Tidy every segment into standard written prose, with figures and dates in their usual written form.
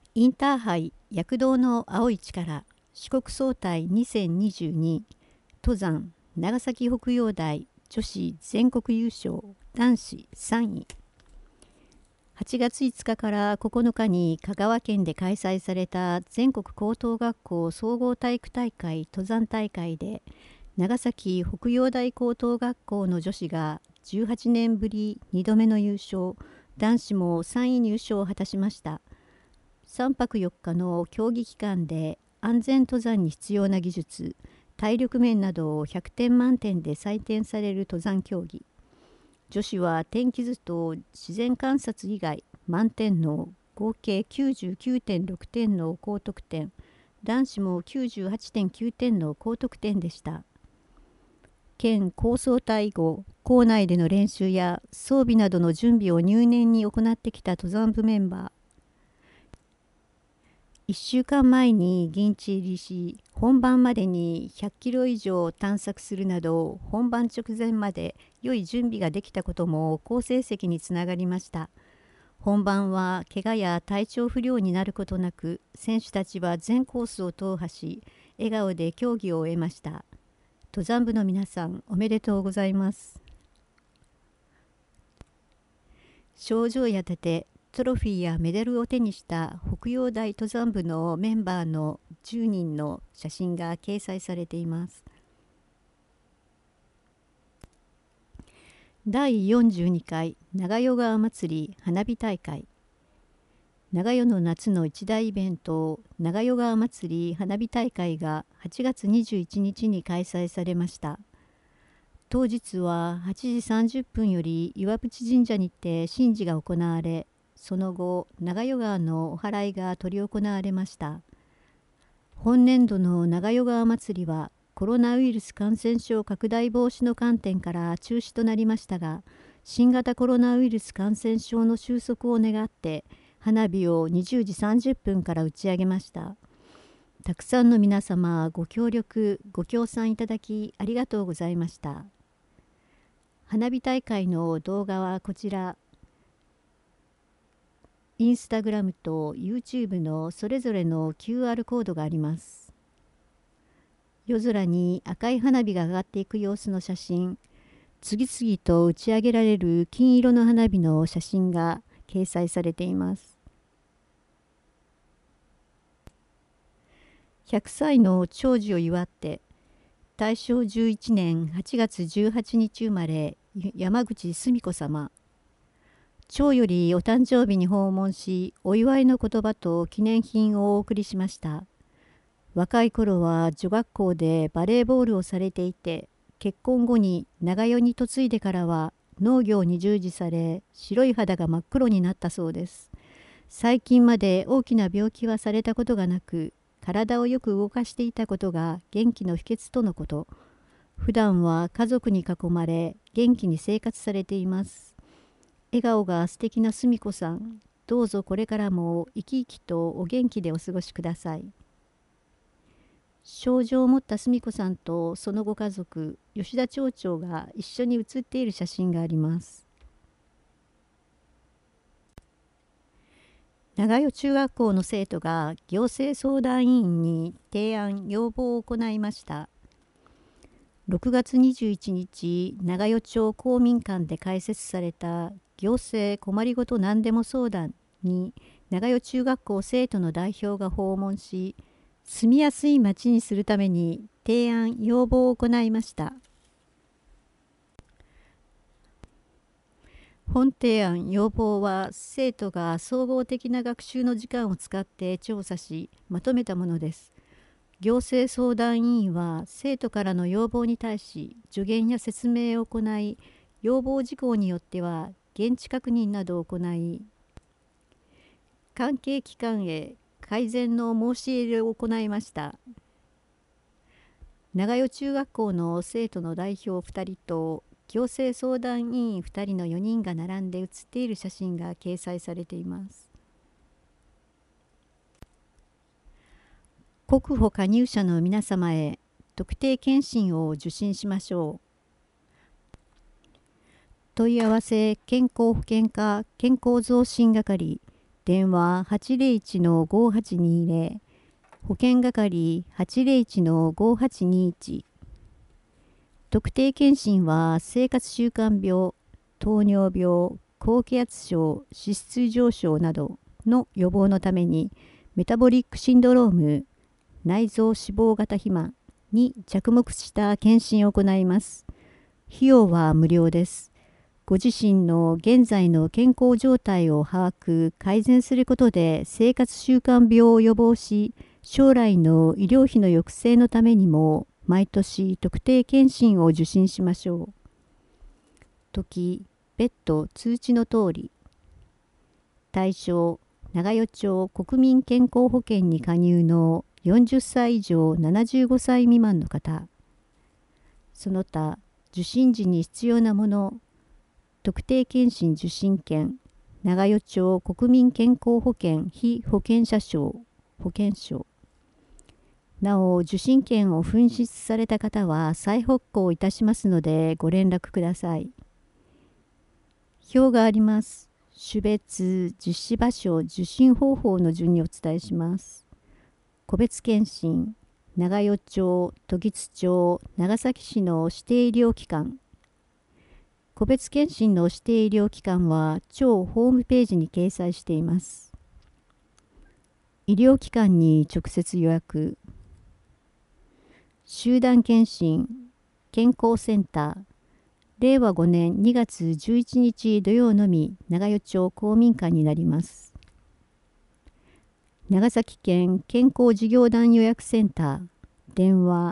インターハイ躍動の青い力四国総体2022登山長崎北陽大女子全国優勝男子3位。8月5日から9日に香川県で開催された全国高等学校総合体育大会登山大会で、長崎北陽大高等学校の女子が18年ぶり2度目の優勝、男子も3位入賞を果たしました。3泊4日の競技期間で安全登山に必要な技術、体力面などを100点満点で採点される登山競技。女子は天気図と自然観察以外満点の合計99.6点の高得点、男子も98.9点の高得点でした。県構想隊後、校内での練習や装備などの準備を入念に行ってきた登山部メンバー。1週間前に現地入りし、本番までに100キロ以上探索するなど、本番直前まで良い準備ができたことも好成績につながりました。本番は怪我や体調不良になることなく、選手たちは全コースを踏破し、笑顔で競技を終えました。登山部の皆さん、おめでとうございます。賞状や盾、トロフィーやメダルを手にした北陽大登山部のメンバーの10人の写真が掲載されています。第42回長与川祭り花火大会。長与の夏の一大イベント、長与川祭り花火大会が8月21日に開催されました。当日は8時30分より岩淵神社にて神事が行われ、その後、長与川のお祓いが執り行われました。本年度の長与川祭りは、コロナウイルス感染症拡大防止の観点から中止となりましたが、新型コロナウイルス感染症の収束を願って、花火を20時30分から打ち上げました。たくさんの皆様、ご協力、ご協賛いただきありがとうございました。花火大会の動画はこちら。インスタグラムと YouTube のそれぞれの QR コードがあります。夜空に赤い花火が上がっていく様子の写真、次々と打ち上げられる金色の花火の写真が掲載されています。100歳の長寿を祝って、大正11年8月18日生まれ、山口澄子様。町よりお誕生日に訪問し、お祝いの言葉と記念品をお送りしました。若い頃は女学校でバレーボールをされていて、結婚後に長与に嫁いでからは農業に従事され、白い肌が真っ黒になったそうです。最近まで大きな病気はされたことがなく、体をよく動かしていたことが元気の秘訣とのこと。普段は家族に囲まれ、元気に生活されています。笑顔が素敵な澄子さん、どうぞこれからも生き生きとお元気でお過ごしください。症状を持った澄子さんとそのご家族、吉田町長が一緒に写っている写真があります。長与中学校の生徒が行政相談委員に提案・要望を行いました。6月21日、長与町公民館で開設された行政困りごと何でも相談に長与中学校生徒の代表が訪問し、住みやすい町にするために提案・要望を行いました。本提案・要望は生徒が総合的な学習の時間を使って調査しまとめたものです。行政相談委員は生徒からの要望に対し助言や説明を行い、要望事項によっては現地確認などを行い、関係機関へ改善の申し入れを行いました。長与中学校の生徒の代表2人と行政相談委員2人の4人が並んで写っている写真が掲載されています。国保加入者の皆様へ特定健診を受診しましょう。問い合わせ健康保険課健康増進係電話801-5820、保健係801-5821。特定健診は生活習慣病、糖尿病、高血圧症、脂質異常症などの予防のためにメタボリックシンドローム、内臓脂肪型肥満に着目した検診を行います。費用は無料です。ご自身の現在の健康状態を把握・改善することで生活習慣病を予防し、将来の医療費の抑制のためにも毎年特定健診を受診しましょう。時、別途通知の通り。対象、長与町国民健康保険に加入の40歳以上75歳未満の方。その他、受診時に必要なもの、特定健診受診券、長与町国民健康保険被保険者証、保険証。なお、受診券を紛失された方は再発行いたしますのでご連絡ください。表があります。種別、実施場所、受診方法の順にお伝えします。個別検診、長与町、時津町、長崎市の指定医療機関。個別検診の指定医療機関は町ホームページに掲載しています。医療機関に直接予約。集団検診、健康センター。令和5年2月11日土曜のみ長与町公民館になります。長崎県健康事業団予約センター。電話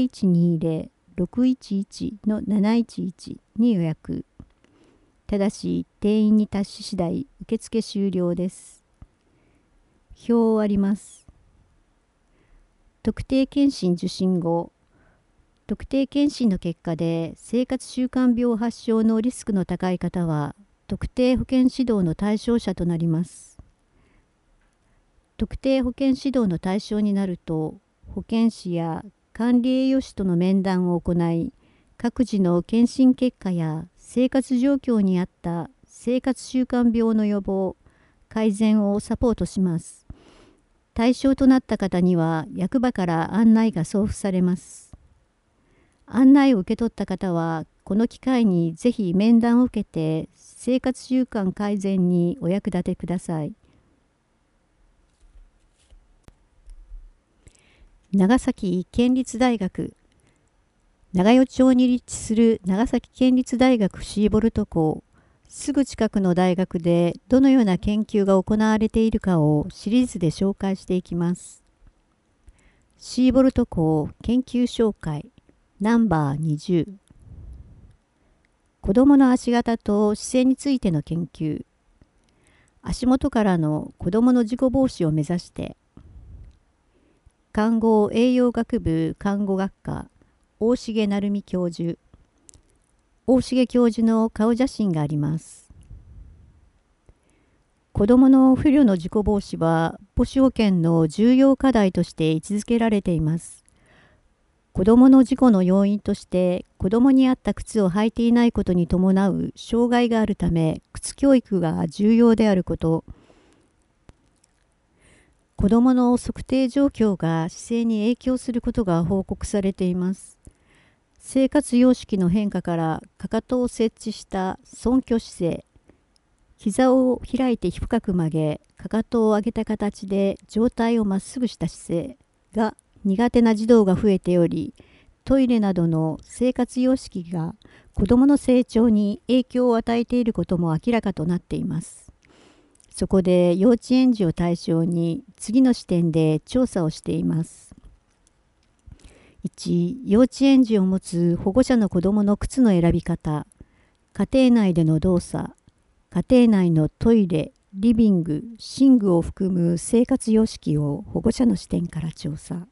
0120-611-711に予約。ただし定員に達し次第受付終了です。表あります。特定健診受診後、特定健診の結果で生活習慣病発症のリスクの高い方は特定保健指導の対象者となります。特定保健指導の対象になると、保健師や管理栄養士との面談を行い、各自の検診結果や生活状況に合った生活習慣病の予防・改善をサポートします。対象となった方には役場から案内が送付されます。案内を受け取った方は、この機会にぜひ面談を受けて生活習慣改善にお役立てください。長崎県立大学。長与町に立地する長崎県立大学シーボルト校。すぐ近くの大学でどのような研究が行われているかをシリーズで紹介していきます。シーボルト校研究紹介ナンバー20。子どもの足型と姿勢についての研究。足元からの子どもの事故防止を目指して。看護栄養学部看護学科大重成美教授。大重教授の顔写真があります。子どもの不慮の事故防止は母子保険の重要課題として位置づけられています。子どもの事故の要因として子どもに合った靴を履いていないことに伴う障害があるため、靴教育が重要であること。子どもの測定状況が姿勢に影響することが報告されています。生活様式の変化からかかとを設置した尊虚姿勢、膝を開いて深く曲げ、かかとを上げた形で上体をまっすぐした姿勢が苦手な児童が増えており、トイレなどの生活様式が子どもの成長に影響を与えていることも明らかとなっています。そこで幼稚園児を対象に次の視点で調査をしています。1、幼稚園児を持つ保護者の子どもの靴の選び方、家庭内での動作、家庭内のトイレ、リビング、寝具を含む生活様式を保護者の視点から調査。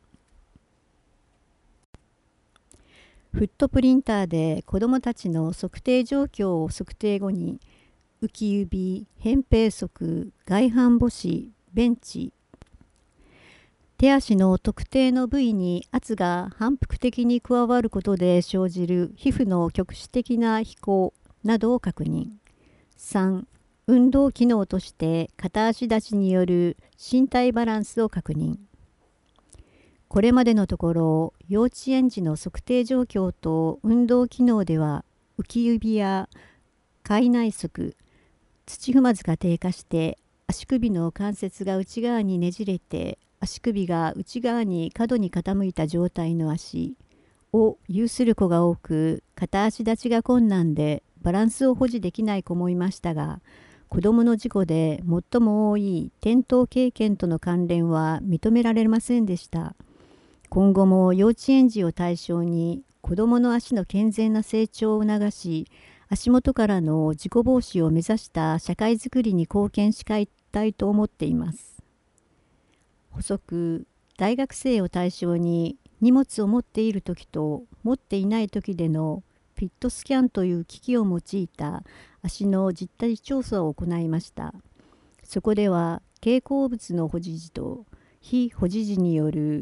フットプリンターで子どもたちの測定状況を測定後に、浮指、扁平足、外反母趾、ベンチ、手足の特定の部位に圧が反復的に加わることで生じる皮膚の局所的な飛行などを確認。3、 運動機能として片足立ちによる身体バランスを確認。これまでのところ、幼稚園児の測定状況と運動機能では、浮き指や界内側、土踏まずが低下して足首の関節が内側にねじれて足首が内側に過度に傾いた状態の足を有する子が多く、片足立ちが困難でバランスを保持できない子もいましたが、子どもの事故で最も多い転倒経験との関連は認められませんでした。今後も幼稚園児を対象に子どもの足の健全な成長を促し、足元からの事故防止を目指した社会づくりに貢献したいと思っています。補足、大学生を対象に荷物を持っている時と持っていない時でのフィットスキャンという機器を用いた足の実態調査を行いました。そこでは肩甲物の保持時と非保持時による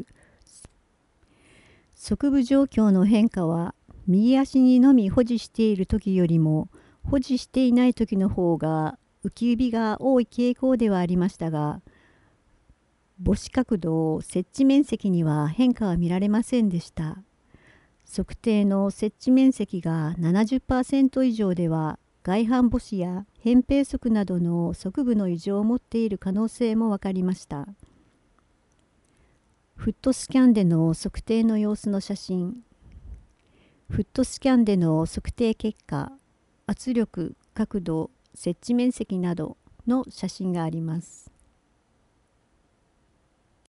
側部状況の変化は右足にのみ保持している時よりも保持していない時の方が浮き指が多い傾向ではありましたが、母子角度、接地面積には変化は見られませんでした。測定の接地面積が 70% 以上では、外反母趾や扁平足などの側部の異常を持っている可能性も分かりました。フットスキャンでの測定の様子の写真。フットスキャンでの測定結果、圧力、角度、接地面積などの写真があります。